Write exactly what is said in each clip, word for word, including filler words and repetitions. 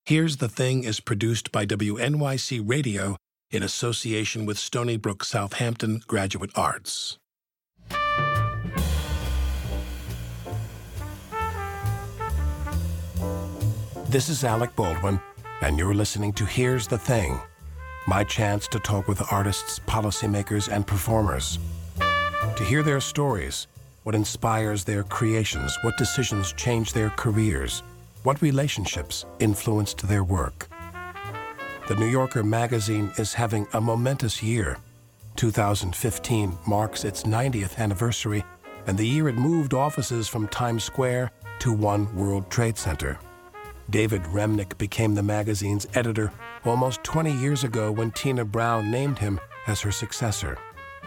Here's the Thing is produced by W N Y C Radio in association with Stony Brook Southampton Graduate Arts. This is Alec Baldwin, and you're listening to Here's the Thing, my chance to talk with artists, policymakers, and performers. To hear their stories, what inspires their creations, what decisions change their careers, what relationships influenced their work. The New Yorker magazine is having a momentous year. two thousand fifteen marks its ninetieth anniversary, and the year it moved offices from Times Square to One World Trade Center. David Remnick became the magazine's editor almost twenty years ago when Tina Brown named him as her successor.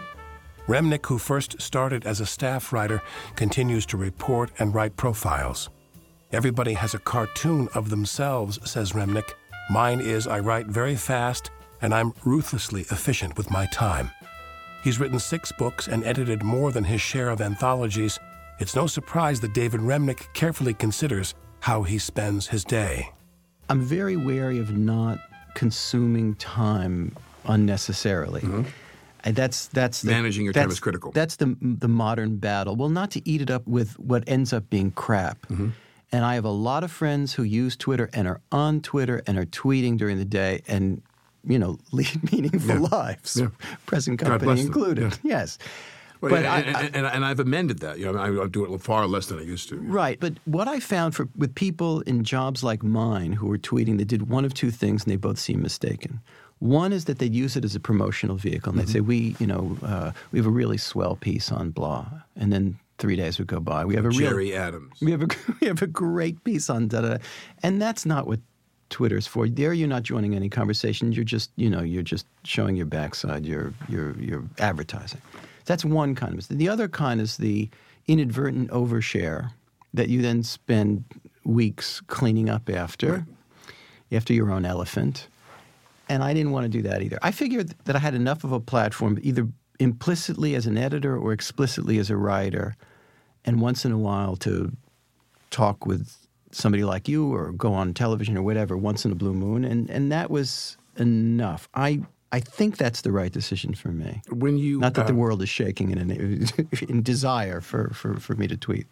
Remnick, who first started as a staff writer, continues to report and write profiles. Everybody has a cartoon of themselves, says Remnick. Mine is I write very fast, and I'm ruthlessly efficient with my time. He's written six books and edited more than his share of anthologies. It's no surprise that David Remnick carefully considers how he spends his day. I'm very wary of not consuming time unnecessarily. Mm-hmm. And that's that's the, managing your time is critical. That's the the modern battle. Well, not to eat it up with what ends up being crap. Mm-hmm. And I have a lot of friends who use Twitter and are on Twitter and are tweeting during the day and, you know, lead meaningful yeah. lives, yeah. present God company bless them. included. Yeah. Yes. Well, but and, I, and, I, and, and I've amended that. You know, I, I do it far less than I used to. Right. But what I found for with people in jobs like mine who were tweeting, they did one of two things, and they both seem mistaken. One is that they'd use it as a promotional vehicle, and they'd mm-hmm. say, "We, you know, uh, we have a really swell piece on blah," and then three days would go by. We have a Jerry real, Adams. We have a we have a great piece on da da, da. And that's not what Twitter's for. There, you're not joining any conversation. You're just, you know, you're just showing your backside. You're you're you're advertising. That's one kind of mistake. The other kind is the inadvertent overshare that you then spend weeks cleaning up after, right. after your own elephant. And I didn't want to do that either. I figured that I had enough of a platform, either implicitly as an editor or explicitly as a writer, and once in a while to talk with somebody like you or go on television or whatever once in a blue moon. And, and that was enough. I I think that's the right decision for me. When you Not that uh, the world is shaking in, in, in desire for, for, for me to tweet.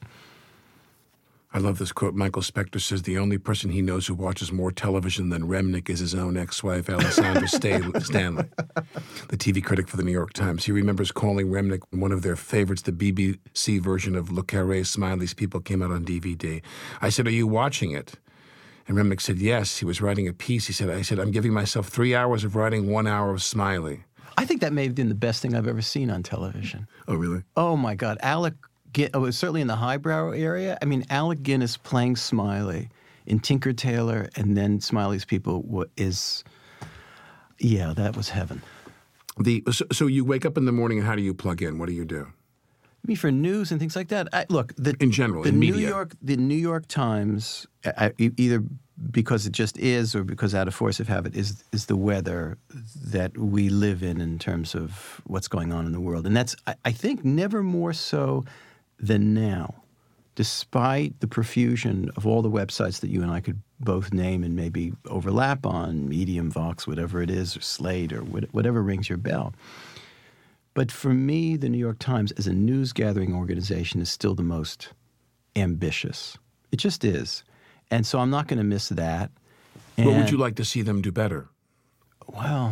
I love this quote. Michael Spector says the only person he knows who watches more television than Remnick is his own ex-wife, Alessandra Stanley, the T V critic for the New York Times. He remembers calling Remnick one of their favorites. The B B C version of Le Carré Smiley's People came out on D V D. I said, "Are you watching it?" And Remnick said, yes. He was writing a piece. He said, I said, I'm giving myself three hours of writing one hour of Smiley. I think that may have been the best thing I've ever seen on television. Oh, really? Oh, my God. Alec, oh, certainly in the highbrow area. I mean, Alec Guinness playing Smiley in Tinker Tailor and then Smiley's People is, yeah, that was heaven. The so, so you wake up in the morning and how do you plug in? What do you do? I mean, for news and things like that. I, look, the, in general, the in New media. York, the New York Times, I, either because it just is or because out of force of habit, is is the weather that we live in in terms of what's going on in the world. And that's, I, I think, never more so than now, despite the profusion of all the websites that you and I could both name and maybe overlap on, Medium, Vox, whatever it is, or Slate, or whatever rings your bell. But for me, the New York Times as a news-gathering organization is still the most ambitious. It just is. And so I'm not going to miss that. And, what would you like to see them do better? Well,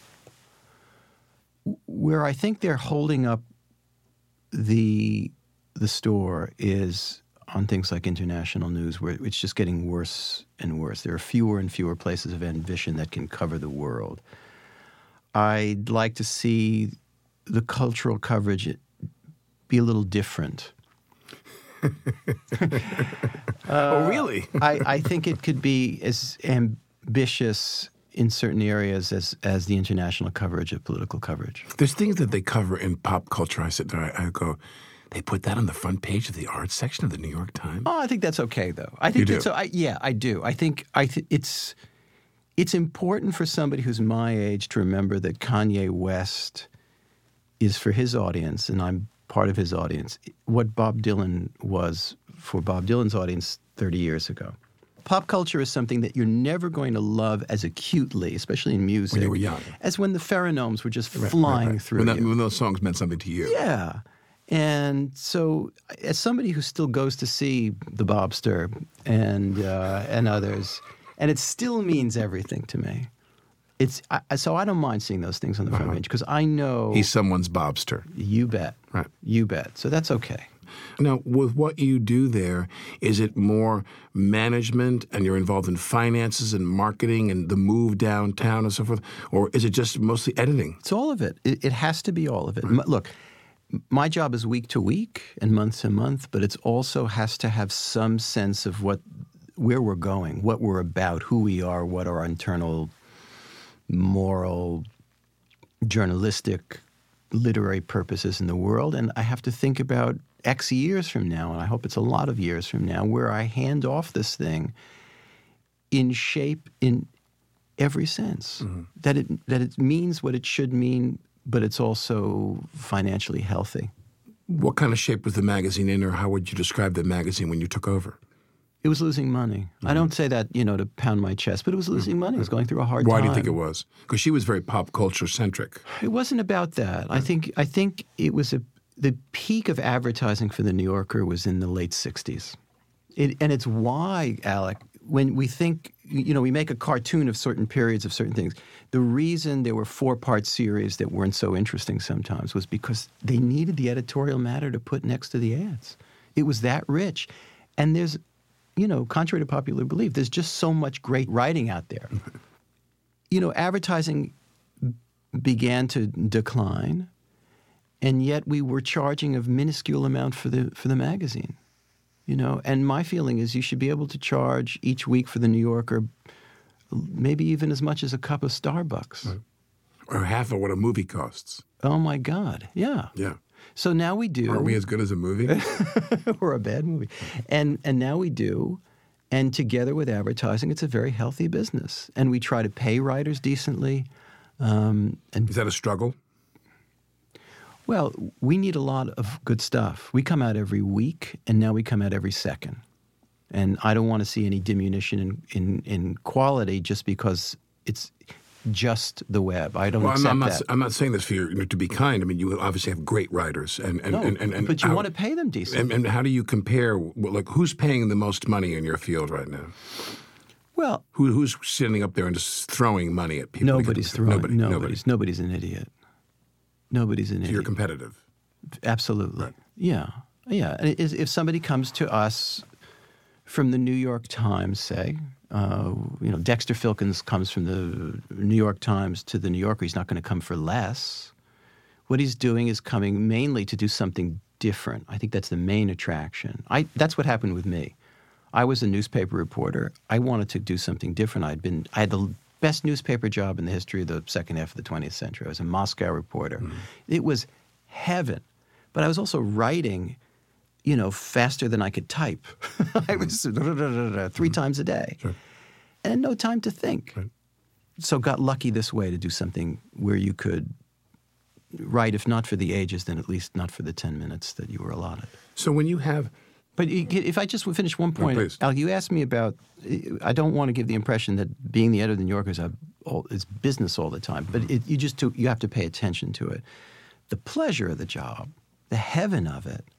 where I think they're holding up the the store is on things like international news, where it's just getting worse and worse. There are fewer and fewer places of ambition that can cover the world. I'd like to see the cultural coverage be a little different. uh, oh, really? I, I think it could be as ambitious in certain areas as, as the international coverage of political coverage. There's things that they cover in pop culture. I sit there, I, I go, they put that on the front page of the arts section of the New York Times? Oh, I think that's okay, though. I think you that's do? I, yeah, I do. I think I th- it's it's important for somebody who's my age to remember that Kanye West is for his audience, and I'm part of his audience, what Bob Dylan was for Bob Dylan's audience thirty years ago. pop culture is something that you're never going to love as acutely, especially in music. When you were young. As when the pheromones were just Right, flying right, right. through when, that, you. when those songs meant something to you. Yeah. And so, as somebody who still goes to see the Bobster and uh, and others, and it still means everything to me. It's I, so I don't mind seeing those things on the front Uh-huh. page because I know He's someone's Bobster. you bet, Right. you bet. So that's okay. Now, with what you do there, is it more management and you're involved in finances and marketing and the move downtown and so forth? Or is it just mostly editing? It's all of it. It, it has to be all of it. M- Look, my job is week to week and month to month, but it also has to have some sense of what, where we're going, what we're about, who we are, what our internal moral, journalistic, literary purposes in the world. And I have to think about X years from now, and I hope it's a lot of years from now, where I hand off this thing in shape in every sense. Mm-hmm. That it that it means what it should mean, but it's also financially healthy. What kind of shape was the magazine in, or how would you describe the magazine when you took over? It was losing money. Mm-hmm. I don't say that, you know, to pound my chest, but it was losing mm-hmm. money. It was going through a hard Why time. Why do you think it was? Because she was very pop culture centric. It wasn't about that. I think I think it was a the peak of advertising for the New Yorker was in the late sixties. It, and it's why, Alec, when we think, you know, we make a cartoon of certain periods of certain things. The reason there were four-part series that weren't so interesting sometimes was because they needed the editorial matter to put next to the ads. It was that rich. And there's, you know, contrary to popular belief, there's just so much great writing out there. You know, advertising began to decline, and yet we were charging a minuscule amount for the for the magazine. You know, and my feeling is you should be able to charge each week for the New Yorker maybe even as much as a cup of Starbucks. Right. Or half of what a movie costs. Oh, my God. Yeah. Yeah. So now we do. Aren't we as good as a movie? Or a bad movie. And and now we do. And together with advertising, it's a very healthy business. And we try to pay writers decently. Um, and Is that a struggle? Well, we need a lot of good stuff. We come out every week, and now we come out every second. And I don't want to see any diminution in, in, in quality just because it's just the web. I don't well, accept I'm, I'm that. not, I'm not saying this for you to be kind. I mean, you obviously have great writers. and, and, no, and, and, and but you how, want to pay them decently. And, and how do you compare, like, who's paying the most money in your field right now? Well, Who, who's sitting up there and just throwing money at people? nobody's throwing. Nobody, Nobody's, nobody's an idiot. Nobody's an So idiot. you're competitive. Absolutely. Right. Yeah. Yeah. And it is- if somebody comes to us from the New York Times, say, uh, you know, Dexter Filkins comes from the New York Times to the New Yorker, he's not going to come for less. What he's doing is coming mainly to do something different. I think that's the main attraction. I, that's what happened with me. I was a newspaper reporter. I wanted to do something different. I'd been, I had the best newspaper job in the history of the second half of the twentieth century. I was a Moscow reporter. Mm-hmm. It was heaven. But I was also writing, you know, faster than I could type. I was da, da, da, da, da, three mm-hmm. times a day. Sure. And had no time to think. Right. So got lucky this way to do something where you could write, if not for the ages, then at least not for the ten minutes that you were allotted. So when you have... But if I just would finish one point, no, Al, you asked me about, I don't want to give the impression that being the editor of the New Yorker is, a, is business all the time, but it, you just to, you have to pay attention to it. The pleasure of the job, the heaven of it,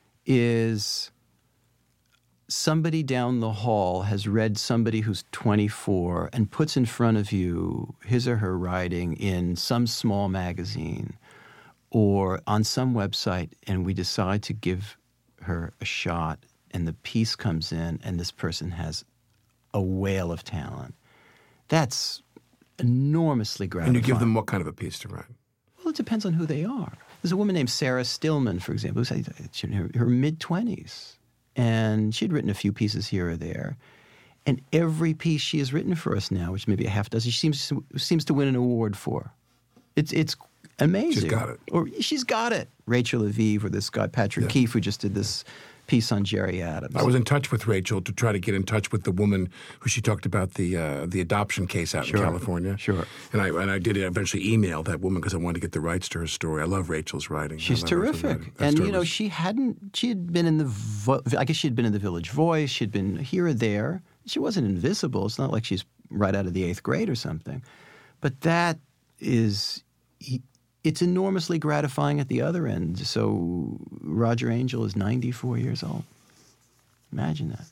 is somebody down the hall has read somebody who's twenty-four and puts in front of you his or her writing in some small magazine or on some website, and we decide to give her a shot, and the piece comes in, and this person has a whale of talent. That's enormously gratifying. And you give them what kind of a piece to write? Well, it depends on who they are. There's a woman named Sarah Stillman, for example, who's in her, her mid-twenties, and she'd written a few pieces here or there. And every piece she has written for us now, which maybe a half dozen, she seems to, seems to win an award for. It's it's amazing. She's got it. Or she's got it. Rachel Aviv, or this guy Patrick Yeah. Keefe, who just did this piece on Jerry Adams. I was in touch with Rachel to try to get in touch with the woman who she talked about the uh, the adoption case out Sure. in California. Sure. And I and I did eventually email that woman because I wanted to get the rights to her story. I love Rachel's writing. She's I love Rachel's terrific. writing. That And, story you know, was- she hadn't, she had been in the, vo- I guess she had been in the Village Voice. She'd been here or there. She wasn't invisible. It's not like she's right out of the eighth grade or something. But that is, it's enormously gratifying at the other end. So Roger Angell is ninety-four years old. Imagine that.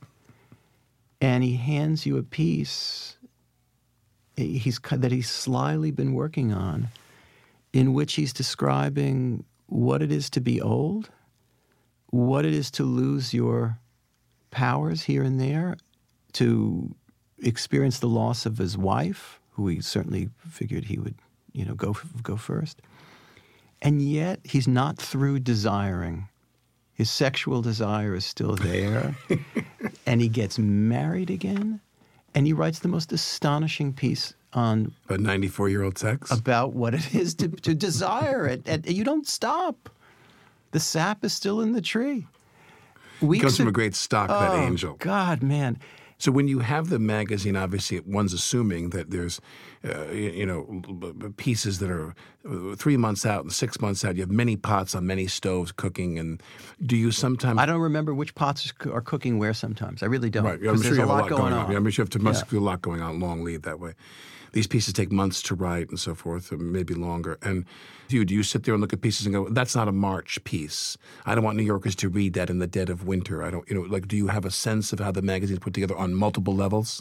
And he hands you a piece he's, that he's slyly been working on, in which he's describing what it is to be old, what it is to lose your powers here and there, to experience the loss of his wife, who he certainly figured he would, you know, go go first. And yet he's not through desiring. His sexual desire is still there. And he gets married again. And he writes the most astonishing piece on... About ninety-four-year-old sex? About what it is to, to desire it. And you don't stop. The sap is still in the tree. Weeks it comes from of, a great stock, oh, that Angell. God, man. So when you have the magazine, obviously one's assuming that there's, uh, you, you know, pieces that are three months out and six months out. You have many pots on many stoves cooking. And do you sometimes... I don't remember which pots are cooking where sometimes. I really don't. Right. I'm sure there's you have a lot, lot going, going on. on. Yeah, I'm sure you have to must yeah. be a lot going on, long lead that way. These pieces take months to write and so forth, or maybe longer. And do you, do you sit there and look at pieces and go, that's not a March piece. I don't want New Yorkers to read that in the dead of winter. I don't, you know, like, do you have a sense of how the magazine's put together on multiple levels?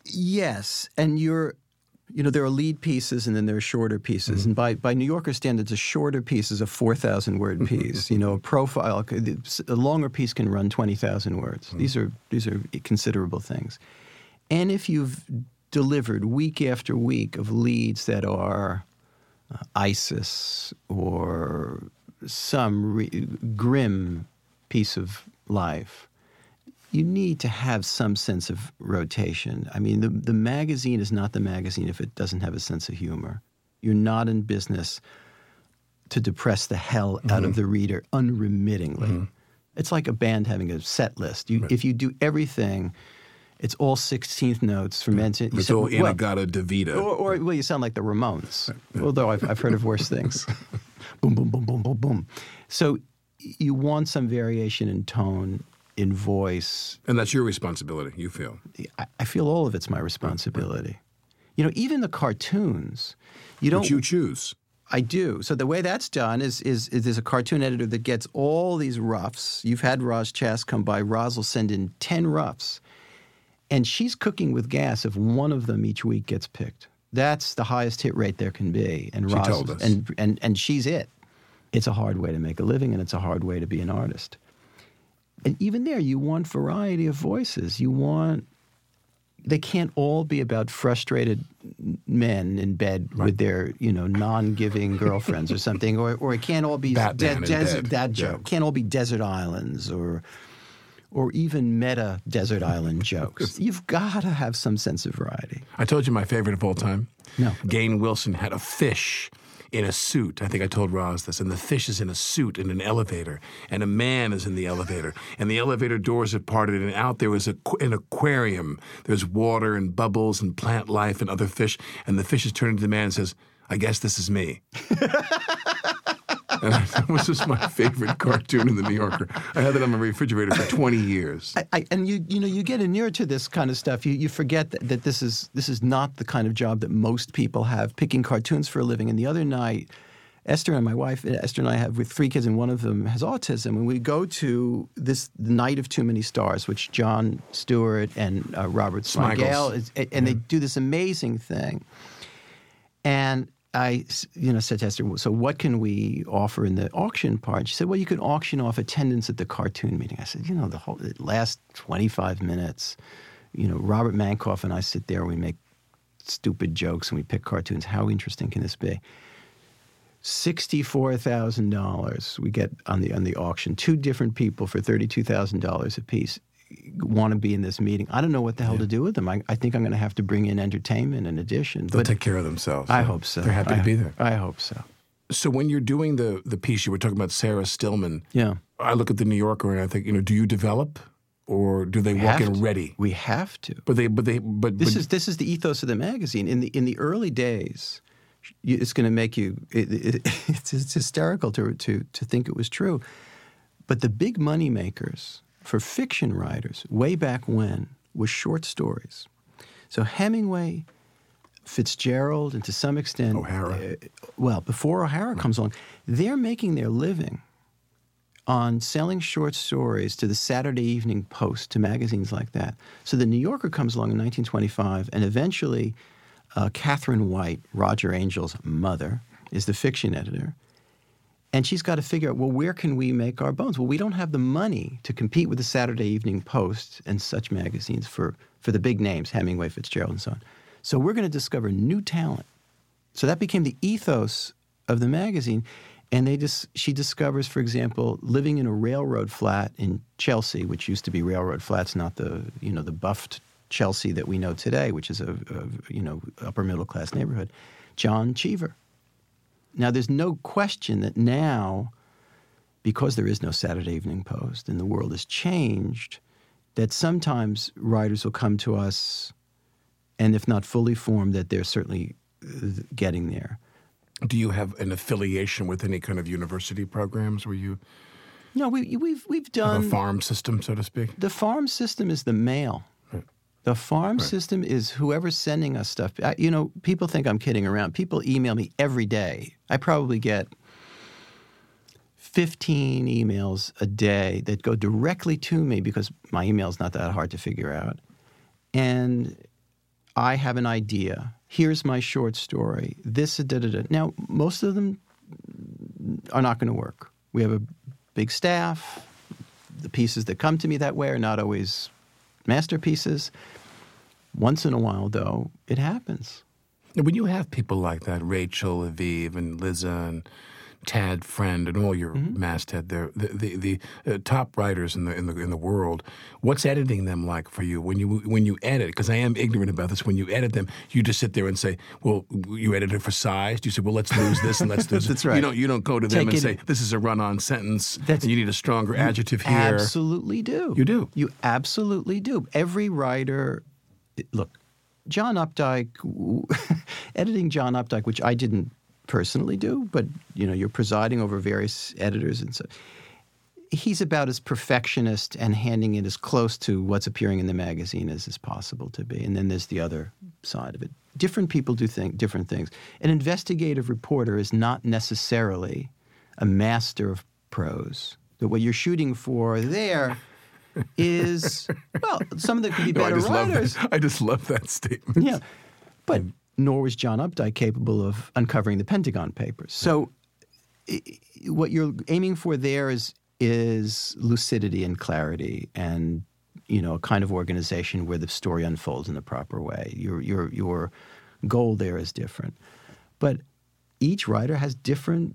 Yes. And you're, you know, there are lead pieces and then there are shorter pieces. Mm-hmm. And by, by New Yorker standards, a shorter piece is a four thousand word piece. You know, a profile, a longer piece can run twenty thousand words. Mm-hmm. These are, these are considerable things. And if you've delivered week after week of leads that are uh, ISIS or some re- grim piece of life, you need to have some sense of rotation. I mean, the, the magazine is not the magazine if it doesn't have a sense of humor. You're not in business to depress the hell mm-hmm. out of the reader unremittingly. Mm-hmm. It's like a band having a set list. You, right. If you do everything... It's all sixteenth notes from end to end. It's all In-A-Gadda-Da-Vida. Or, or, well, you sound like the Ramones, although I've, I've heard of worse things. Boom, boom, boom, boom, boom, boom. So you want some variation in tone, in voice. And that's your responsibility, you feel? I, I feel all of it's my responsibility. Right. You know, even the cartoons. You don't. But you choose. I do. So the way that's done is, is, is there's a cartoon editor that gets all these roughs. You've had Roz Chast come by. Roz will send in ten roughs. And she's cooking with gas if one of them each week gets picked. That's the highest hit rate there can be. And she Roz, told us. And, and, and she's it. It's a hard way to make a living, and it's a hard way to be an artist. And even there, you want variety of voices. You want... They can't all be about frustrated men in bed right. with their, you know, non-giving girlfriends or something. Or, or it can't all be... Batman de- desert, bed. That joke. Yeah. Can't all be desert islands or... or even meta desert island jokes. You've got to have some sense of variety. I told you my favorite of all time? No. Gain Wilson had a fish in a suit. I think I told Roz this. And the fish is in a suit in an elevator. And a man is in the elevator. And the elevator doors are parted. And out there is a, an aquarium. There's water and bubbles and plant life and other fish. And the fish is turning to the man and says, I guess this is me. And that was just my favorite cartoon in the New Yorker. I had that on my refrigerator for twenty years. I, I, and you, you know, you get inured to this kind of stuff. You, you forget that, that this is this is not the kind of job that most people have, picking cartoons for a living. And the other night, Esther and my wife, Esther and I have with three kids, and one of them has autism. And we go to this Night of Too Many Stars, which Jon Stewart and uh, Robert Smigel, is, and mm-hmm. they do this amazing thing. And I, you know, said to Esther, so what can we offer in the auction part? She said, well, you can auction off attendance at the cartoon meeting. I said, you know, the whole the last twenty-five minutes, you know, Robert Mankoff and I sit there and we make stupid jokes and we pick cartoons. How interesting can this be? sixty-four thousand dollars we get on the on the auction. Two different people for thirty-two thousand dollars apiece want to be in this meeting. I don't know what the hell yeah. to do with them. I, I think I'm going to have to bring in entertainment in addition. They'll but take care of themselves. I hope so. They're happy I, to be there. I hope so. So when you're doing the, the piece, you were talking about Sarah Stillman. Yeah. I look at the New Yorker and I think, you know, do you develop or do they we walk in to. ready? We have to. But they, but they, but this but, is this is the ethos of the magazine. In the in the early days, it's going to make you. It, it, it's, it's hysterical to to to think it was true, but the big money makers for fiction writers way back when was short stories. So Hemingway, Fitzgerald, and to some extent... O'Hara. Uh, well, before O'Hara comes along, they're making their living on selling short stories to the Saturday Evening Post, to magazines like that. So the New Yorker comes along in nineteen twenty-five, and eventually uh, Catherine White, Roger Angel's mother, is the fiction editor. And she's got to figure out, well, where can we make our bones? Well, we don't have the money to compete with the Saturday Evening Post and such magazines for, for the big names, Hemingway, Fitzgerald, and so on. So we're going to discover new talent. So that became the ethos of the magazine. And they just, she discovers, for example, living in a railroad flat in Chelsea, which used to be railroad flats, not the, you know, the buffed Chelsea that we know today, which is a, a you know, upper middle class neighborhood, John Cheever. Now, there's no question that now, because there is no Saturday Evening Post and the world has changed, that sometimes writers will come to us, and if not fully formed, that they're certainly getting there. Do you have an affiliation with any kind of university programs where you No, we, we've we've have done a farm system, so to speak? The farm system is the mail. Right. The farm Right. system is whoever's sending us stuff. I, you know, people think I'm kidding around. People email me every day. I probably get fifteen emails a day that go directly to me because my email is not that hard to figure out. And I have an idea. Here's my short story. This, da, da, da. Now, most of them are not going to work. We have a big staff. The pieces that come to me that way are not always masterpieces. Once in a while, though, it happens. Now, when you have people like that, Rachel, Aviv, and Liza, and Tad Friend, and all your Mm-hmm. masthead there, the the, the uh, top writers in the in the in the world, what's editing them like for you when you when you edit? Because I am ignorant about this. When you edit them, you just sit there and say, "Well, you edit it for size." Do you say, "Well, let's lose this and let's do this"? That's right. You don't you don't go to them Take and it- say, "This is a run-on sentence. That's- and you need a stronger adjective here." Absolutely do. You do? You absolutely do. Every writer, look, John Updike, editing John Updike, which I didn't personally do, but you know, you're presiding over various editors and so. He's about as perfectionist and handing it as close to what's appearing in the magazine as is possible to be. And then there's the other side of it. Different people do think different things. An investigative reporter is not necessarily a master of prose. That what you're shooting for there is, well, some of them could be No, I better just love writers. that. I just love that statement. Yeah, but nor was John Updike capable of uncovering the Pentagon Papers. So i- i- what you're aiming for there is is lucidity and clarity and, you know, a kind of organization where the story unfolds in the proper way. Your your your goal there is different. But each writer has different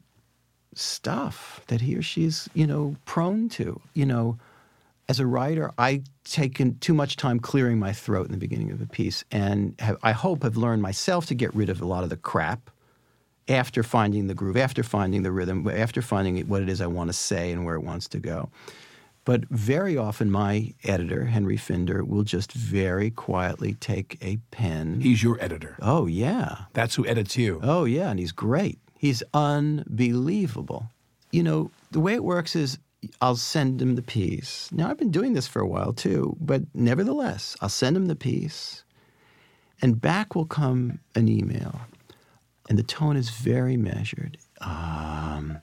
stuff that he or she's, you know, prone to. You know, as a writer, I taken too much time clearing my throat in the beginning of a piece, and have, I hope have learned myself to get rid of a lot of the crap after finding the groove, after finding the rhythm, after finding what it is I want to say and where it wants to go. But very often my editor, Henry Finder, will just very quietly take a pen. He's your editor. Oh, yeah. That's who edits you. Oh, yeah, and he's great. He's unbelievable. You know, the way it works is I'll send him the piece. Now, I've been doing this for a while, too, but nevertheless, I'll send him the piece, and back will come an email, and the tone is very measured. Um,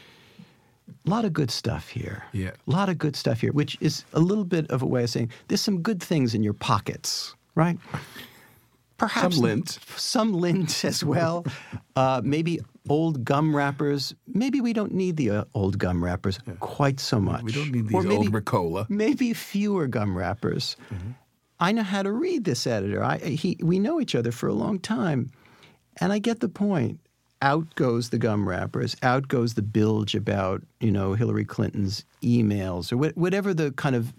a lot of good stuff here. Yeah. A lot of good stuff here, which is a little bit of a way of saying there's some good things in your pockets, right? Perhaps Some lint. Some lint as well. uh, maybe old gum wrappers. Maybe we don't need the uh, old gum wrappers quite so much. We don't need Or these maybe, old Ricola. Maybe fewer gum wrappers. Mm-hmm. I know how to read this editor. I, he, we know each other for a long time. And I get the point. Out goes the gum wrappers. Out goes the bilge about, you know, Hillary Clinton's emails or wh- whatever the kind of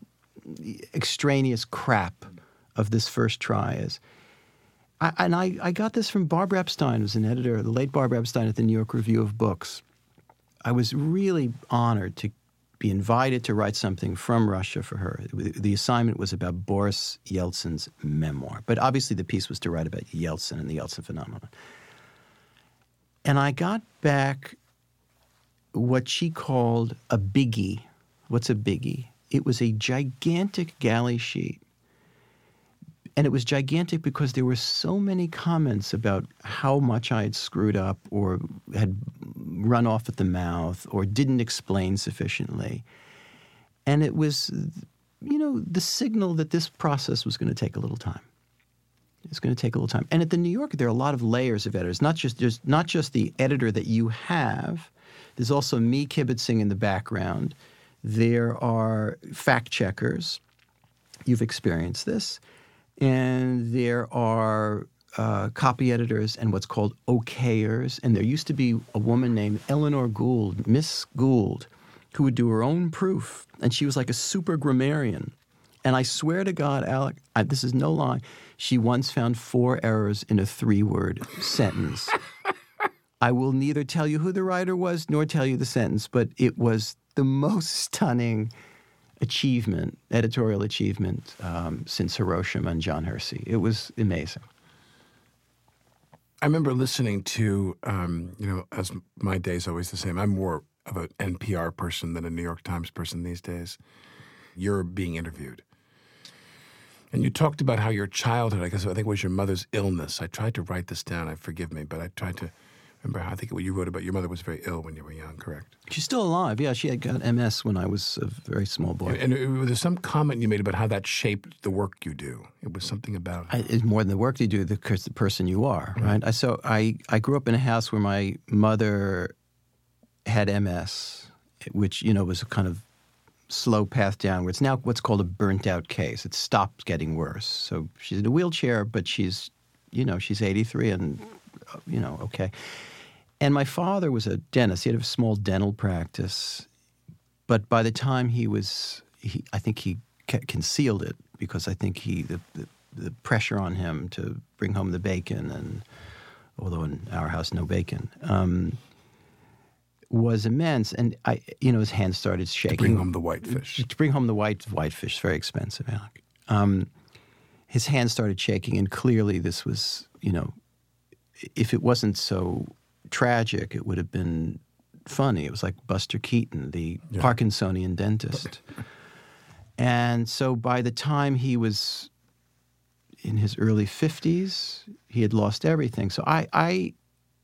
extraneous crap of this first try is. I, and I, I got this from Barbara Epstein, who was an editor, the late Barbara Epstein at the New York Review of Books. I was really honored to be invited to write something from Russia for her. The assignment was about Boris Yeltsin's memoir. But obviously the piece was to write about Yeltsin and the Yeltsin phenomenon. And I got back what she called a biggie. What's a biggie? It was a gigantic galley sheet and it was gigantic because there were so many comments about how much I had screwed up or had run off at the mouth or didn't explain sufficiently. And it was, you know, the signal that this process was going to take a little time. It's going to take a little time. And at the New Yorker, there are a lot of layers of editors. Not just there's not just the editor that you have. There's also me kibitzing in the background. There are fact checkers. You've experienced this. And there are uh, copy editors and what's called okayers. And there used to be a woman named Eleanor Gould, Miss Gould, who would do her own proof. And she was like a super grammarian. And I swear to God, Alec, I, this is no lie, she once found four errors in a three-word sentence. I will neither tell you who the writer was nor tell you the sentence, but it was the most stunning achievement, editorial achievement, um, since Hiroshima and John Hersey. It was amazing. I remember listening to, um, you know, as my day's always the same, I'm more of an N P R person than a New York Times person these days. You're being interviewed. And you talked about how your childhood, I guess, I think it was your mother's illness. I tried to write this down. I forgive me, but I tried to remember how I think what you wrote about your mother was very ill when you were young, correct? She's still alive. Yeah, she had got M S when I was a very small boy. And, and there's some comment you made about how that shaped the work you do. It was something about I, it's more than the work you do, the, the person you are, right? right? I, so I, I grew up in a house where my mother had M S, which, you know, was a kind of slow path downwards. Now what's called a burnt-out case. It stopped getting worse. So she's in a wheelchair, but she's, you know, she's eighty-three and, you know, okay. And my father was a dentist. He had a small dental practice. But by the time he was, he, I think he concealed it because I think he, the, the, the pressure on him to bring home the bacon, and although in our house, no bacon, um, was immense. And, I, you know, his hands started shaking. To bring home the whitefish. To bring home the white whitefish, very expensive, Alec. Um, his hands started shaking, and clearly this was, you know, if it wasn't so tragic, it would have been funny. It was like Buster Keaton, the yeah. Parkinsonian dentist. And so by the time he was in his early fifties, he had lost everything. So I, I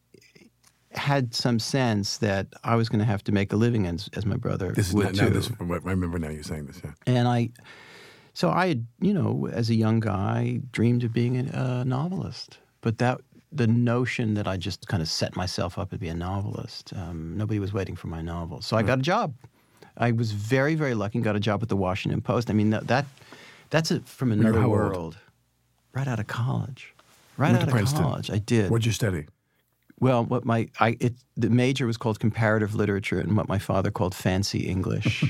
had some sense that I was going to have to make a living as, as my brother this is would not, too. Now this, I remember now you saying this, yeah. And I, so I had, you know, as a young guy, dreamed of being a, a novelist. But that, the notion that I just kind of set myself up to be a novelist, um, nobody was waiting for my novel. So I got a job. I was very, very lucky and got a job at the Washington Post. I mean, that, that that's it from another how world. old? Right out of college. Right Went out to of Princeton. college. I did. What'd you study? Well, what my I it, the major was called comparative literature, and what my father called fancy English.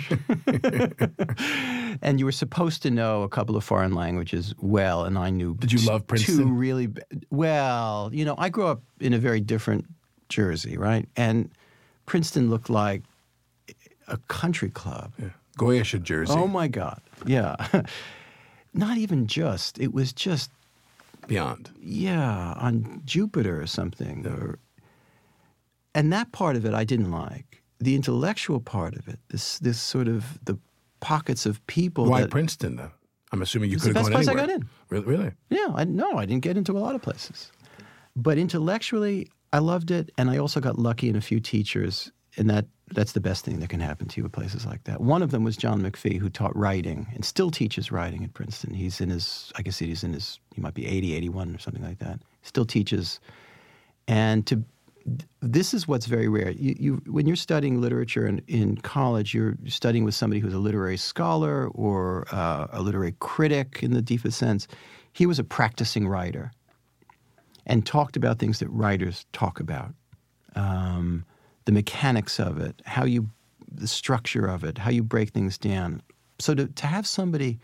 And you were supposed to know a couple of foreign languages well, and I knew. Did you love Princeton? Two really well. You know, I grew up in a very different Jersey, right? And Princeton looked like a country club. Yeah. Goyish Jersey. Oh my God! Yeah, not even just. It was just. Beyond. Yeah, on Jupiter or something. Yeah. Or, and that part of it I didn't like. The intellectual part of it, this this sort of the pockets of people. Why that, Princeton, though? I'm assuming you it's could the have best gone place anywhere. I got in. Really? really? Yeah, I, no, I didn't get into a lot of places. But intellectually, I loved it, and I also got lucky in a few teachers, and that that's the best thing that can happen to you at places like that. One of them was John McPhee, who taught writing and still teaches writing at Princeton. He's in his, I guess he's in his, he might be eighty, eighty-one or something like that. Still teaches. And to this is what's very rare. You, you when you're studying literature in, in college, you're studying with somebody who's a literary scholar or uh, a literary critic in the deepest sense. He was a practicing writer and talked about things that writers talk about. Um, the mechanics of it, how you, the structure of it, how you break things down. So to, to have somebody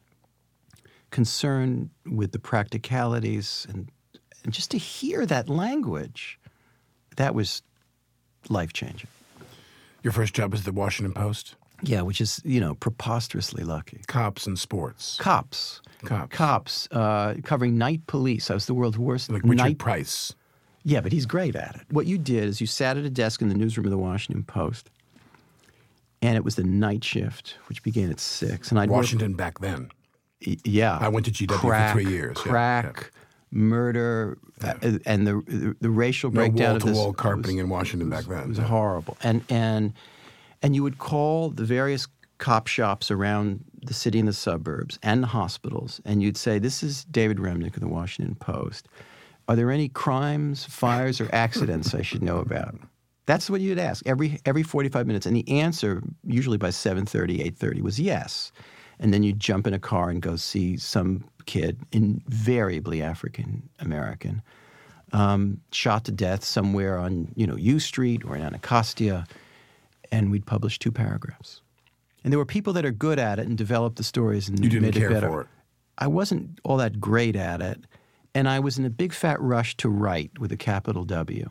concerned with the practicalities and, and just to hear that language, that was life-changing. Your first job was at the Washington Post? Yeah, which is, you know, preposterously lucky. Cops and sports. Cops. Cops. Cops, uh, covering night police. I was the world's worst Like Richard night... Price. Yeah, but he's great at it. What you did is you sat at a desk in the newsroom of the Washington Post, and it was the night shift, which began at six. And I'd Washington work, back then. Y- Yeah. I went to G W crack, for three years. Yeah, Crack, yeah. murder, uh, and the, the the racial No breakdown of this wall-to-wall carpeting was, in Washington was, back then. It was Yeah. horrible. And and and you would call the various cop shops around the city and the suburbs and the hospitals, and you'd say, "This is David Remnick of the Washington Post. Are there any crimes, fires, or accidents I should know about?" That's what you'd ask every every forty-five minutes. And the answer, usually by seven thirty, eight thirty, was yes. And then you'd jump in a car and go see some kid, invariably African-American, um, shot to death somewhere on, you know, U Street or in Anacostia, and we'd publish two paragraphs. And there were people that are good at it and developed the stories and You didn't made care it better. for it. I wasn't all that great at it, and I was in a big fat rush to write with a capital W.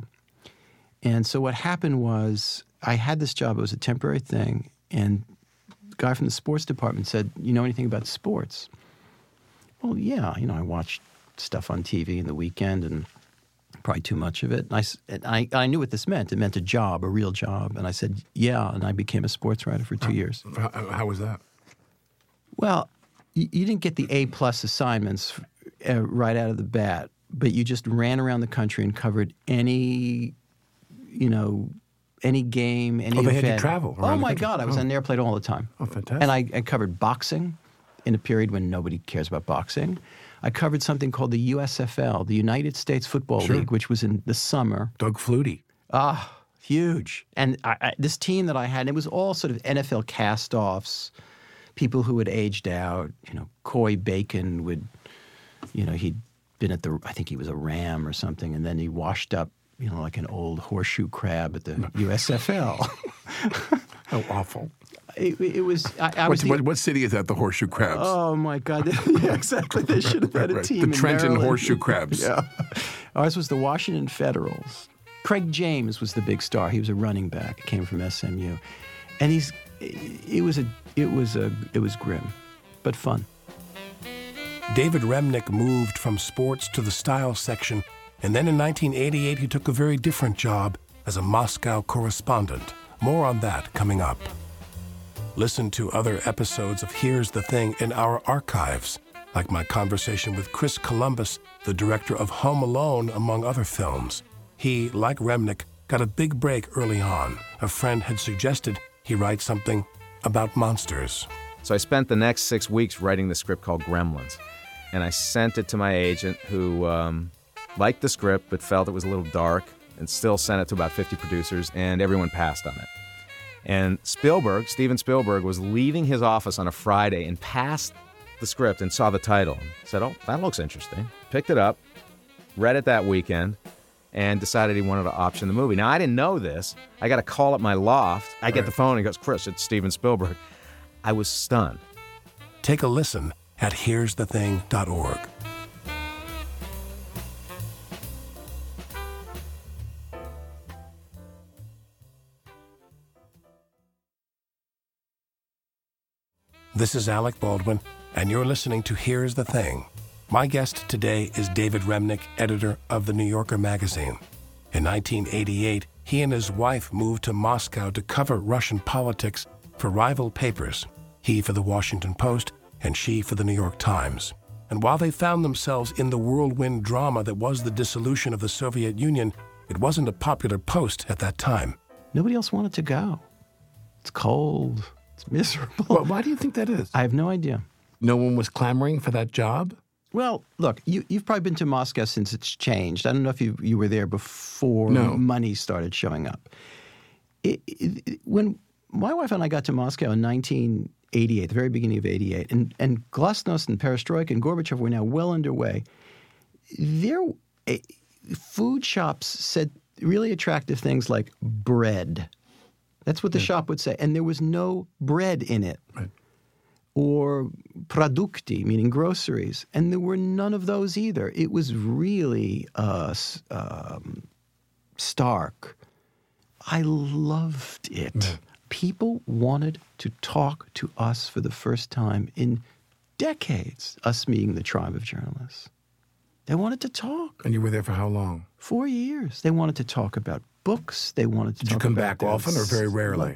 And so what happened was I had this job. It was a temporary thing, and the guy from the sports department said, "You know anything about sports?" Well, yeah. You know, I watched stuff on T V in the weekend and probably too much of it. And I, s- and I, I knew what this meant. It meant a job, a real job. And I said, yeah, and I became a sports writer for two years. How, how was that? Well, you, you didn't get the A-plus assignments uh, right out of the bat, but you just ran around the country and covered any, you know, any game, any Oh, they event. had you travel Oh, around the my country. God. I was Oh. on an airplane all the time. Oh, fantastic. And I, I covered boxing in a period when nobody cares about boxing. I covered something called the U S F L, the United States Football Sure. League, which was in the summer. Doug Flutie. Ah, huge. And I, I, this team that I had, it was all sort of N F L cast-offs, people who had aged out. You know, Coy Bacon would, you know, he'd been at the, I think he was a Ram or something, and then he washed up, you know, like an old horseshoe crab at the U S F L. How awful. It, it was, I, I What, was the, what, what city is that, the Horseshoe Crabs? Oh, my God. Yeah, exactly. They should have had a Right, team the in Trenton Maryland. Horseshoe Crabs. Yeah. Ours was the Washington Federals. Craig James was the big star. He was a running back. He came from S M U. And he's, it was a, it was a, it was grim, but fun. David Remnick moved from sports to the style section, and then in nineteen eighty-eight he took a very different job as a Moscow correspondent. More on that coming up. Listen to other episodes of Here's the Thing in our archives, like my conversation with Chris Columbus, the director of Home Alone, among other films. He, like Remnick, got a big break early on. A friend had suggested he write something about monsters. So I spent the next six weeks writing the script called Gremlins. And I sent it to my agent who um, liked the script but felt it was a little dark, and still sent it to about fifty producers, and everyone passed on it. And Spielberg, Steven Spielberg, was leaving his office on a Friday and passed the script and saw the title and said, oh, that looks interesting. Picked it up, read it that weekend, and decided he wanted to option the movie. Now, I didn't know this. I got a call at my loft. I get the phone and he goes, Chris, it's Steven Spielberg. I was stunned. Take a listen at here's the thing dot org. This is Alec Baldwin, and you're listening to Here's the Thing. My guest today is David Remnick, editor of The New Yorker magazine. In nineteen eighty-eight, he and his wife moved to Moscow to cover Russian politics for rival papers, he for the Washington Post and she for the New York Times. And while they found themselves in the whirlwind drama that was the dissolution of the Soviet Union, it wasn't a popular post at that time. Nobody else wanted to go. It's cold. It's miserable. Well, why do you think that is? I have no idea. No one was clamoring for that job? Well, look, you, you've probably been to Moscow since it's changed. I don't know if you, you were there before No. money started showing up. It, it, it- when my wife and I got to Moscow in nineteen eighty-eight, the very beginning of eighty-eight, and, and Glasnost and Perestroika and Gorbachev were now well underway, there, eh, food shops said really attractive things like bread. That's what the shop would say. And there was no bread in it. Right. Or produkti, meaning groceries. And there were none of those either. It was really uh, s- um, stark. I loved it. Yeah. People wanted to talk to us for the first time in decades, us being the tribe of journalists. They wanted to talk. And you were there for how long? Four years. They wanted to talk about books. They wanted to Did you talk come about back their often or very s- rarely?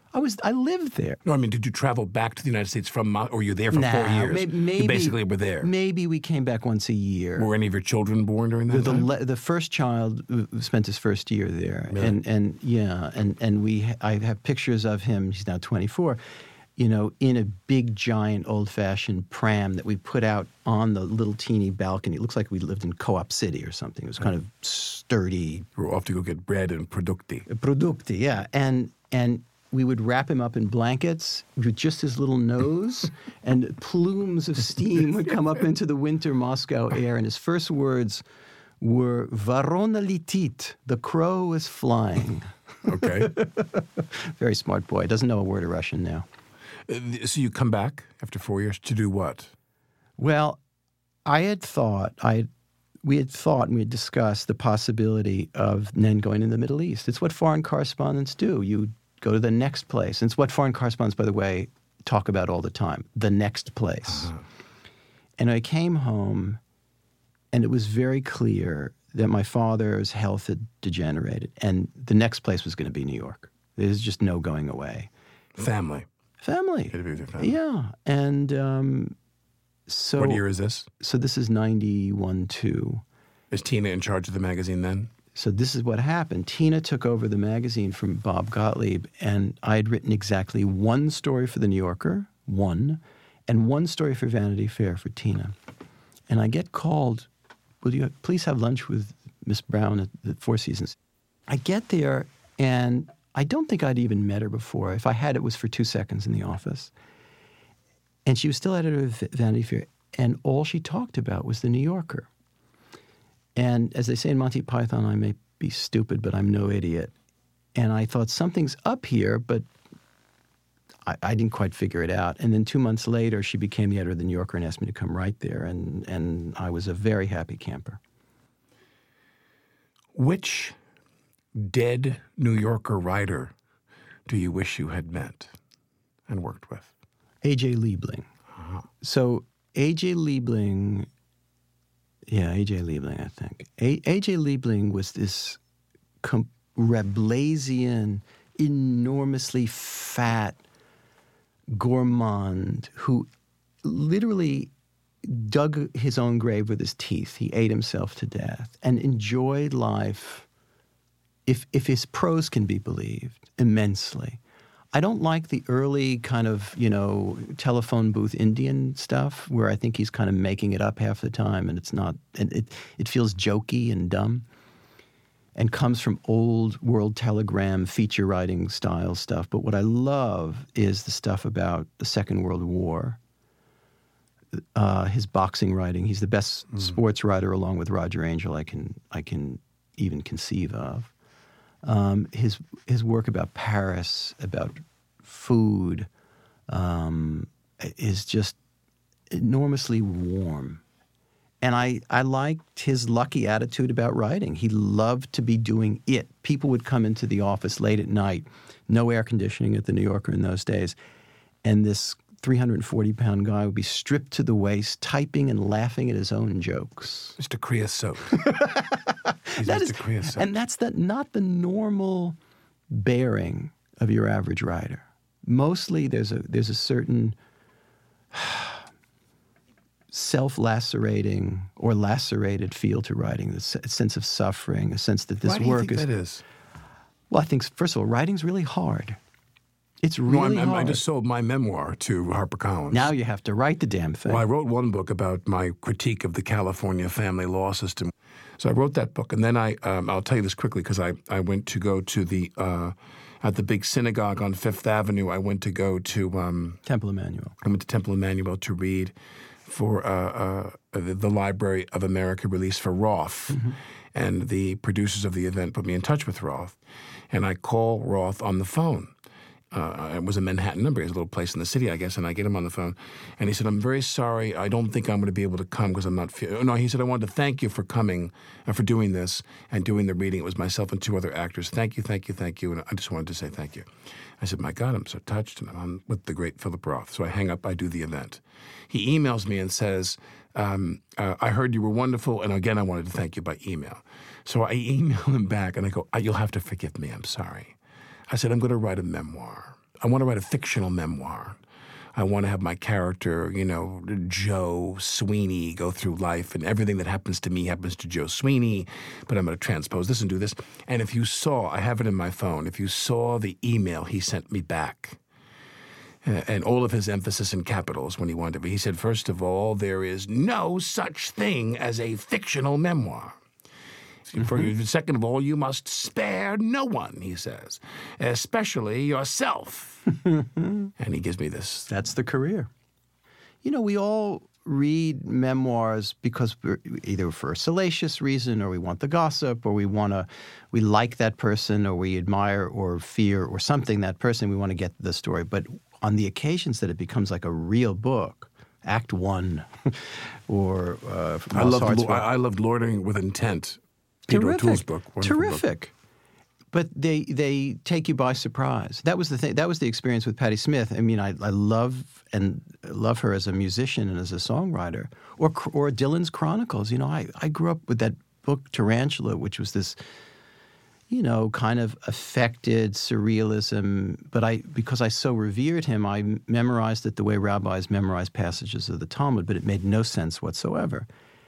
I was I lived there. No, I mean, did you travel back to the United States from Moscow, or were you there for Nah, four years? may- maybe you basically were there. Maybe we came back once a year. Were any of your children born during that The, the, time? le- the first child uh, spent his first year there, Really? and and yeah, and and we ha- I have pictures of him. He's now twenty-four, you know, in a big giant old-fashioned pram that we put out on the little teeny balcony. It looks like we lived in Co-op City or something. It was kind of sturdy, We were off to go get bread and producti. producti, yeah, and and. We would wrap him up in blankets with just his little nose, and plumes of steam would come up into the winter Moscow air. And his first words were "Varona litit," the crow is flying. Okay. Very smart boy. Doesn't know a word of Russian now. Uh, so you come back after four years to do what? Well, I had thought, I had, we had thought and we had discussed the possibility of then going in the Middle East. It's what foreign correspondents do. You go to the next place. And it's what foreign correspondents, by the way, talk about all the time, the next place. Uh-huh. And I came home, and it was very clear that my father's health had degenerated, and the next place was going to be New York. There's just no going away. Family. Family. Had to be with your family. Yeah. And um, so... What year is this? So this is ninety-one, two. Is Tina in charge of the magazine then? So this is what happened. Tina took over the magazine from Bob Gottlieb, and I had written exactly one story for The New Yorker, one, and one story for Vanity Fair for Tina. And I get called, will you please have lunch with Miss Brown at the Four Seasons? I get there, and I don't think I'd even met her before. If I had, it was for two seconds in the office. And she was still editor of Vanity Fair, and all she talked about was The New Yorker. And as they say in Monty Python, I may be stupid, but I'm no idiot. And I thought, something's up here, but I, I didn't quite figure it out. And then two months later, she became the editor of The New Yorker and asked me to come right there. And, and I was a very happy camper. Which dead New Yorker writer do you wish you had met and worked with? A J Liebling. Uh-huh. So A J Liebling... Yeah, A J Liebling, I think. A J Liebling was this com- Rabelaisian, enormously fat gourmand who literally dug his own grave with his teeth. He ate himself to death and enjoyed life, if if his prose can be believed, immensely. I don't like the early kind of, you know, telephone booth Indian stuff where I think he's kind of making it up half the time and it's not, and it, it feels jokey and dumb and comes from old World Telegram feature writing style stuff. But what I love is the stuff about the Second World War, uh, his boxing writing. He's the best mm. sports writer along with Roger Angell I can, I can even conceive of. Um, his his work about Paris, about food, um, is just enormously warm. And I, I liked his lucky attitude about writing. He loved to be doing it. People would come into the office late at night, no air conditioning at the New Yorker in those days, and this three hundred forty pound guy would be stripped to the waist, typing and laughing at his own jokes. Mister Creosote. That is, and that's the, not the normal bearing of your average writer. Mostly there's a there's a certain self-lacerating or lacerated feel to writing, a sense of suffering, a sense that this Why do you work think is... that is? Well, I think, first of all, writing's really hard. It's really no, I'm, hard. I just sold my memoir to HarperCollins. Now you have to write the damn thing. Well, I wrote one book about my critique of the California family law system. So I wrote that book, and then I, um, I'll tell you this quickly because I, I went to go to the, uh, at the big synagogue on Fifth Avenue, I went to go to... Um, Temple Emmanuel. I went to Temple Emmanuel to read for uh, uh, the, the Library of America release for Roth. Mm-hmm. And the producers of the event put me in touch with Roth. And I call Roth on the phone. Uh, it was a Manhattan number. It was a little place in the city, I guess, and I get him on the phone. And he said, I'm very sorry. I don't think I'm going to be able to come because I'm not fe-. No, he said, I wanted to thank you for coming and for doing this and doing the reading. It was myself and two other actors. Thank you, thank you, thank you. And I just wanted to say thank you. I said, my God, I'm so touched. And I'm on with the great Philip Roth. So I hang up. I do the event. He emails me and says, um, uh, I heard you were wonderful. And again, I wanted to thank you by email. So I email him back and I go, you'll have to forgive me. I'm sorry. I said, I'm going to write a memoir I want to write a fictional memoir. I want to have my character, you know, Joe Sweeney, go through life, and everything that happens to me happens to Joe Sweeney, but I'm going to transpose this and do this. And if you saw, I have it in my phone, if you saw the email he sent me back, uh, and all of his emphasis in capitals when he wanted to, he said, first of all, there is no such thing as a fictional memoir. Mm-hmm. Second of all, you must spare no one, he says, especially yourself. And he gives me this. That's the career. You know, we all read memoirs because we're either for a salacious reason, or we want the gossip, or we want to, we like that person, or we admire or fear or something that person. We want to get the story. But on the occasions that it becomes like a real book, Act One, or uh, I loved, I, I loved Lording with Intent. Peter Terrific. O'Toole's book. Terrific. Book. But they they take you by surprise. That was the thing. That was the experience with Patti Smith. I mean, I, I love and love her as a musician and as a songwriter. Or or Dylan's Chronicles. You know, I, I grew up with that book Tarantula, which was this, you know, kind of affected surrealism. But I because I so revered him, I memorized it the way rabbis memorize passages of the Talmud. But it made no sense whatsoever.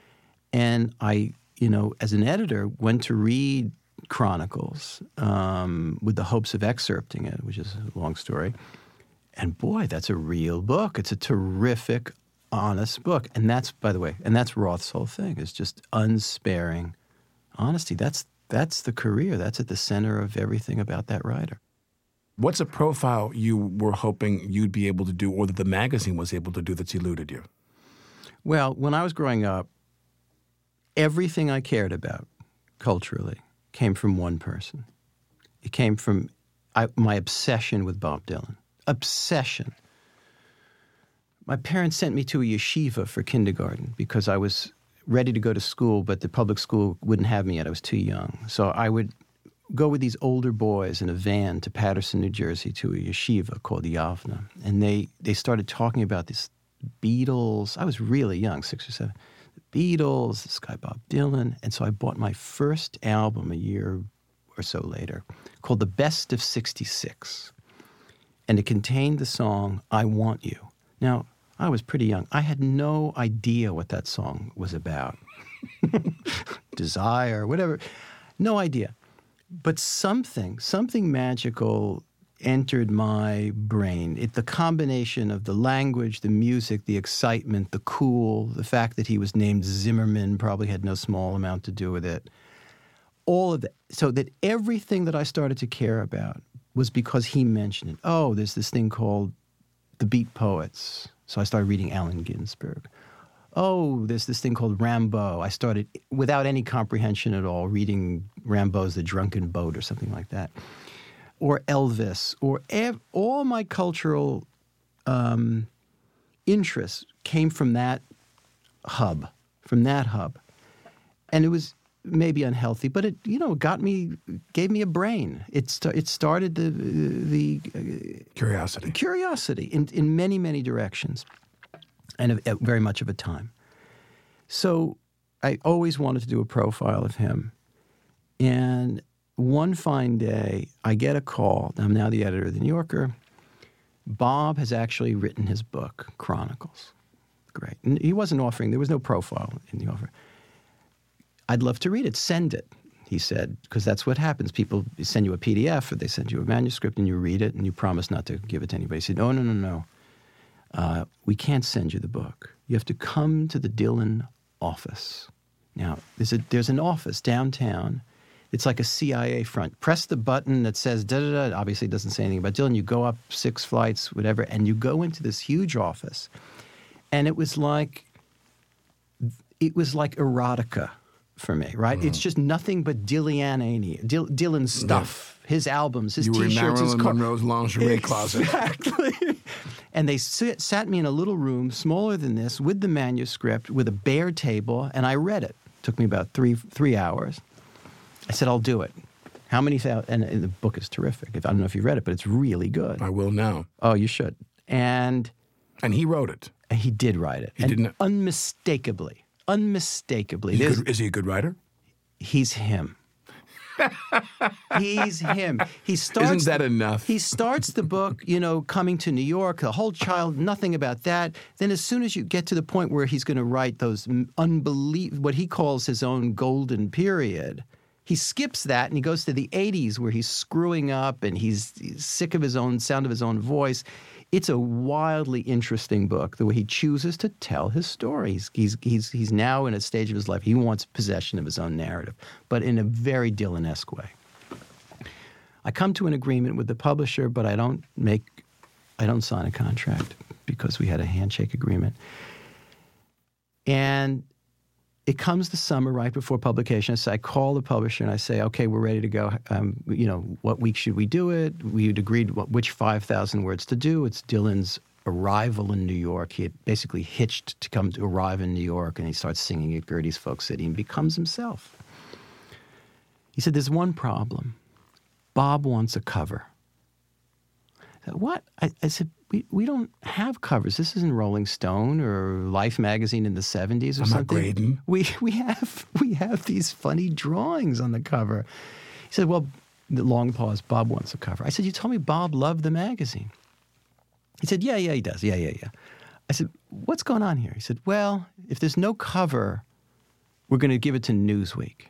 And I, you know, as an editor, went to read Chronicles um, with the hopes of excerpting it, which is a long story. And boy, that's a real book. It's a terrific, honest book. And that's, by the way, and that's Roth's whole thing, is just unsparing honesty. That's that's the career. That's at the center of everything about that writer. What's a profile you were hoping you'd be able to do, or that the magazine was able to do, that's eluded you? Well, when I was growing up, everything I cared about culturally came from one person. It came from I, my obsession with Bob Dylan. Obsession. My parents sent me to a yeshiva for kindergarten because I was ready to go to school, but the public school wouldn't have me yet. I was too young. So I would go with these older boys in a van to Paterson, New Jersey, to a yeshiva called Yavna. And they, they started talking about this Beatles. I was really young, six or seven. The Beatles, this guy Bob Dylan. And so I bought my first album a year or so later called The Best of sixty-six. And it contained the song, I Want You. Now, I was pretty young. I had no idea what that song was about. Desire, whatever. No idea. But something, something magical entered my brain. It, the combination of the language, the music, the excitement, the cool, the fact that he was named Zimmerman probably had no small amount to do with it. All of that. So that everything that I started to care about was because he mentioned it. Oh, there's this thing called the Beat Poets. So I started reading Allen Ginsberg. Oh, there's this thing called Rimbaud. I started, without any comprehension at all, reading Rimbaud's The Drunken Boat or something like that. Or Elvis, or ev- all my cultural um, interests came from that hub, from that hub. And it was maybe unhealthy, but it, you know, got me, gave me a brain. It, st- it started the, the uh, Curiosity. Curiosity in, in many, many directions, and at very much of a time. So I always wanted to do a profile of him. And one fine day, I get a call. I'm now the editor of The New Yorker. Bob has actually written his book, Chronicles. Great. And he wasn't offering, there was no profile in the offer. I'd love to read it. Send it, he said, because that's what happens. People send you a P D F or they send you a manuscript and you read it and you promise not to give it to anybody. He said, no, no, no, no. Uh, we can't send you the book. You have to come to the Dylan office. Now, there's a there's an office downtown. It's like a C I A front. Press the button that says da-da-da. Obviously, it doesn't say anything about Dylan. You go up six flights, whatever, and you go into this huge office. And it was like, it was like erotica for me, right? Mm. It's just nothing but Dylan-ania, Dil- Dylan stuff, yeah. His albums, his you T-shirts. You were in Marilyn his car- Monroe's lingerie closet. Exactly. And they sit, sat me in a little room, smaller than this, with the manuscript, with a bare table, and I read it. It took me about three three hours. I said, I'll do it. How many thousand? And, and the book is terrific. If, I don't know if you read it, but it's really good. I will now. Oh, you should. And and he wrote it. And he did write it. He and didn't. Unmistakably, unmistakably. Good, is he a good writer? He's him. He's him. He starts. Isn't that enough? He starts the book, you know, coming to New York, the whole child, nothing about that. Then as soon as you get to the point where he's going to write those unbelievable, what he calls his own golden period, he skips that and he goes to the eighties where he's screwing up and he's, he's sick of his own sound of his own voice. It's a wildly interesting book, the way he chooses to tell his stories. He's, he's, he's now in a stage of his life, he wants possession of his own narrative, but in a very Dylan-esque way. I come to an agreement with the publisher, but I don't make, I don't sign a contract because we had a handshake agreement. And it comes the summer right before publication. So I call the publisher and I say, okay, we're ready to go. Um, you know, what week should we do it? We had agreed what, which five thousand words to do. It's Dylan's arrival in New York. He had basically hitched to come to arrive in New York, and he starts singing at Gertie's Folk City and becomes himself. He said, there's one problem. Bob wants a cover. I said, what? I, I said, we, we don't have covers. This isn't Rolling Stone or Life magazine in the seventies or I'm something. not grading. We we have we have these funny drawings on the cover. He said, well, the long pause, Bob wants a cover. I said, you told me Bob loved the magazine. He said, yeah, yeah, he does. Yeah, yeah, yeah. I said, what's going on here? He said, well, if there's no cover, we're going to give it to Newsweek.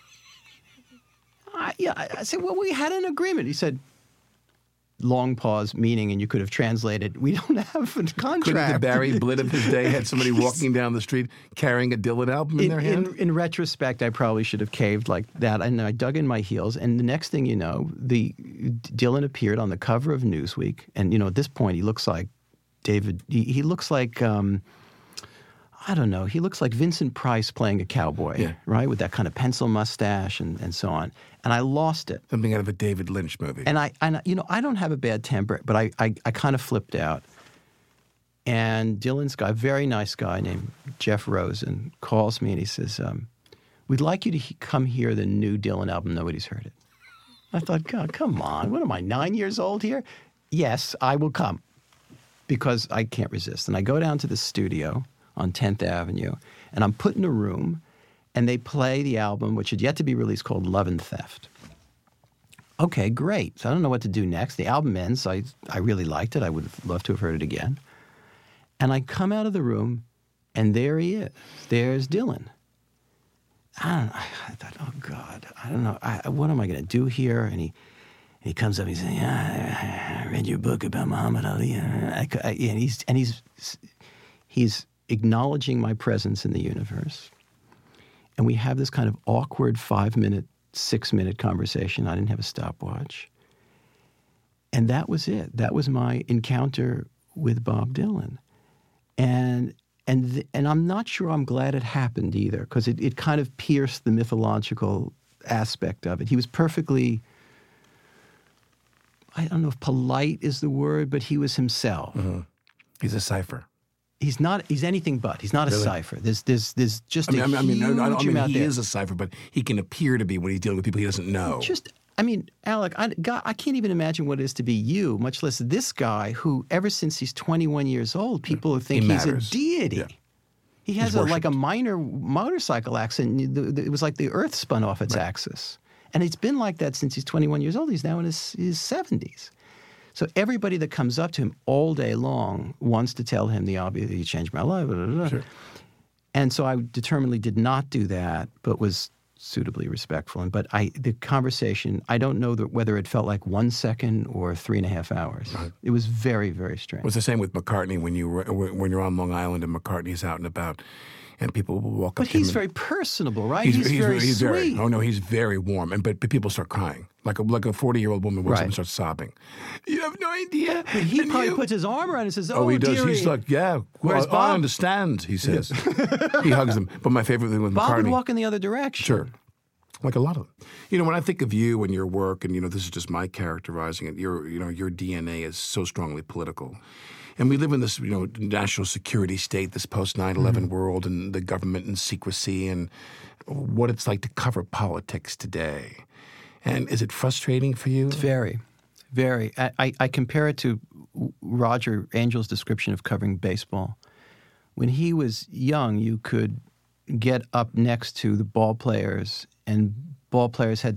I, yeah, I said, well, we had an agreement. He said, long pause, meaning, and you could have translated, we don't have a contract. Couldn't the Barry Blitt of his day had somebody walking down the street carrying a Dylan album in, in their hand? In, in retrospect, I probably should have caved like that. And I dug in my heels. And the next thing you know, the Dylan appeared on the cover of Newsweek. And, you know, at this point, he looks like David, he, he looks like, um, I don't know, he looks like Vincent Price playing a cowboy, yeah. right? With that kind of pencil mustache and, and so on. And I lost it. Something out of a David Lynch movie. And I, and you know, I don't have a bad temper, but I, I, I kind of flipped out. And Dylan's guy, very nice guy named Jeff Rosen, calls me and he says, um, we'd like you to he- come hear the new Dylan album. Nobody's heard it. I thought, God, come on. What am I, nine years old here? Yes, I will come because I can't resist. And I go down to the studio on tenth Avenue, and I'm put in a room, and they play the album, which had yet to be released, called Love and Theft. Okay, great. So I don't know what to do next. The album ends. I, I really liked it. I would have loved to have heard it again. And I come out of the room, and there he is. There's Dylan. I don't know. I thought, oh, God, I don't know. I, what am I going to do here? And he he comes up, he's saying, yeah, I read your book about Muhammad Ali. I, I, and he's and he's he's acknowledging my presence in the universe. And we have this kind of awkward five-minute, six-minute conversation. I didn't have a stopwatch. And that was it. That was my encounter with Bob Dylan. And and th- and I'm not sure I'm glad it happened either, because it, it kind of pierced the mythological aspect of it. He was perfectly, I don't know if polite is the word, but he was himself. Mm-hmm. He's a cipher. He's not. He's anything but. He's not a Really? cipher. There's, there's, there's just I mean, a I mean, I mean, huge I, I mean amount he there. is a cipher, but he can appear to be when he's dealing with people he doesn't know. Just, I mean, Alec, I, God, I can't even imagine what it is to be you, much less this guy who, ever since he's twenty-one years old, people think He he's matters. a deity. Yeah. He has He's a, like a worshipped. minor motorcycle accident. The- the- It was like the earth spun off its axis. And it's been like that since he's twenty-one years old. He's now in his, his seventies. So everybody that comes up to him all day long wants to tell him the obvious, he changed my life. Blah, blah, blah. Sure. And so I determinedly did not do that, but was suitably respectful. And but I, the conversation, I don't know that whether it felt like one second or three and a half hours. Right. It was very, very strange. It was the same with McCartney when you were, when you're on Long Island and McCartney's out and about, and people will walk But up to him. he's and- very personable, right? He's, He's, he's, very he's sweet. very, oh no, he's very warm. And but, but people start crying, like a like a forty year old woman walks up Right. and starts sobbing. You have no idea. But he And probably you- puts his arm around and says, "Oh, Oh, he does. dearie." He's like, yeah. Well, Where's I, I Bob? understand. He says. He hugs them. But my favorite thing with Bob McCartney. would walk in the other direction. Sure. Like a lot of them. You know, when I think of you and your work, and, you know, this is just my characterizing it, your, you know, your D N A is so strongly political. And we live in this, you know, national security state, this post nine eleven Mm-hmm. world, and the government and secrecy and what it's like to cover politics today. And is it frustrating for you? Very, very. I, I, I compare it to Roger Angel's description of covering baseball. When he was young, you could get up next to the ball players, and ball players had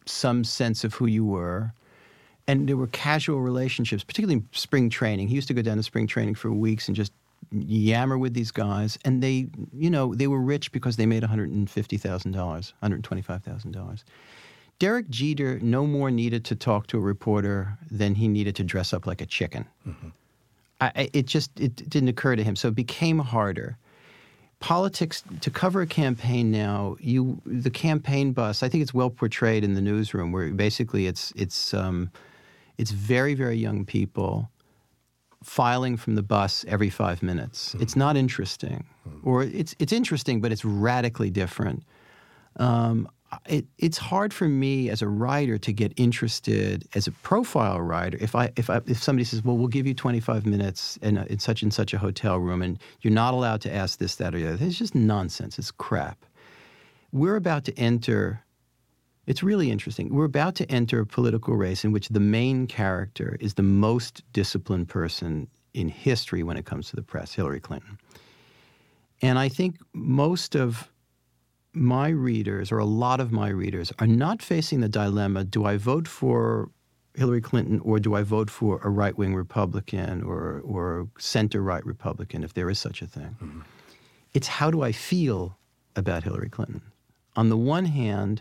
some sense of who you were. And there were casual relationships, particularly spring training. He used to go down to spring training for weeks and just yammer with these guys. And they, you know, they were rich because they made one hundred fifty thousand dollars, one hundred twenty-five thousand dollars. Derek Jeter no more needed to talk to a reporter than he needed to dress up like a chicken. Mm-hmm. I, it just it didn't occur to him. So it became harder. Politics, to cover a campaign now, you the campaign bus, I think it's well portrayed in the newsroom, where basically it's it's um, it's very, very young people filing from the bus every five minutes. Mm-hmm. It's not interesting. Mm-hmm. Or it's it's interesting, but it's radically different. Um, it, it's hard for me as a writer to get interested as a profile writer if I if I, if somebody says, well, we'll give you twenty-five minutes in, a, in such and such a hotel room and you're not allowed to ask this, that, or the other. It's just nonsense. It's crap. We're about to enter, it's really interesting, we're about to enter a political race in which the main character is the most disciplined person in history when it comes to the press, Hillary Clinton. And I think most of my readers, or a lot of my readers, are not facing the dilemma, do I vote for Hillary Clinton or do I vote for a right-wing Republican or or center-right Republican, if there is such a thing? Mm-hmm. It's how do I feel about Hillary Clinton? On the one hand,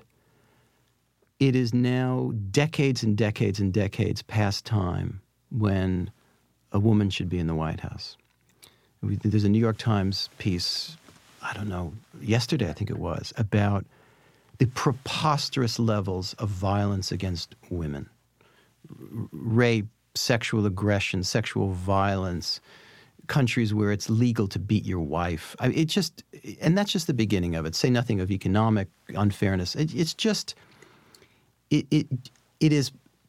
it is now decades and decades and decades past time when a woman should be in the White House. There's a New York Times piece, I don't know, yesterday I think it was, about the preposterous levels of violence against women. R- rape, sexual aggression, sexual violence, countries where it's legal to beat your wife. I mean, it just, and that's just the beginning of it. Say nothing of economic unfairness. It, it's just, it, it, it is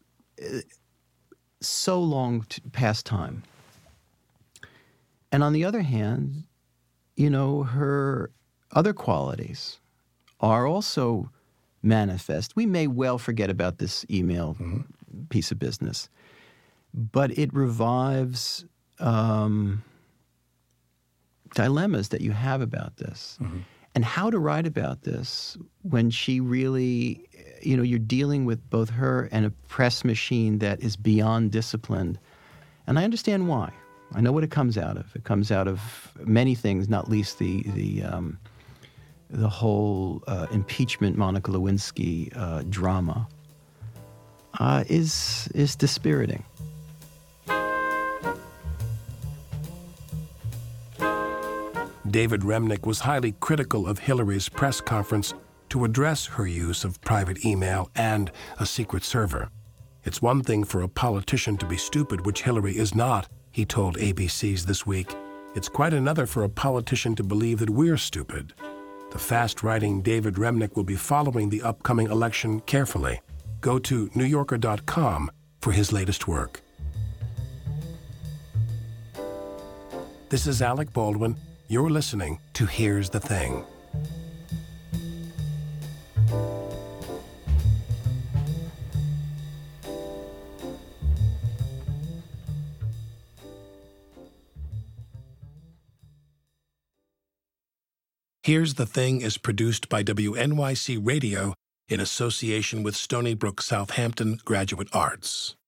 so long to, past time. And on the other hand, you know, her other qualities are also manifest. We may well forget about this email mm-hmm. piece of business, but it revives um, dilemmas that you have about this. Mm-hmm. And how to write about this when she really, you know, you're dealing with both her and a press machine that is beyond disciplined. And I understand why. I know what it comes out of. It comes out of many things, not least the the um, the whole uh, impeachment Monica Lewinsky uh, drama uh, is is dispiriting. David Remnick was highly critical of Hillary's press conference to address her use of private email and a secret server. It's one thing for a politician to be stupid, which Hillary is not, he told A B C's This Week. It's quite another for a politician to believe that we're stupid. The fast-writing David Remnick will be following the upcoming election carefully. Go to New Yorker dot com for his latest work. This is Alec Baldwin. You're listening to Here's the Thing. Here's the Thing is produced by W N Y C Radio in association with Stony Brook Southampton Graduate Arts.